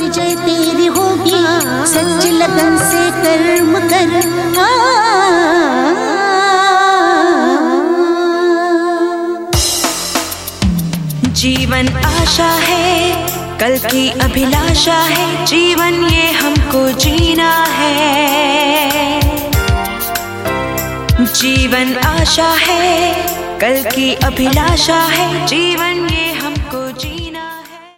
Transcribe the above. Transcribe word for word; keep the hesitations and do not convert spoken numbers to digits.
जय तेरी होगी, सच लगन से कर्म कर। जीवन आशा है, कल की अभिलाषा है, जीवन ये हमको जीना है। जीवन आशा है, कल की अभिलाषा है, जीवन ये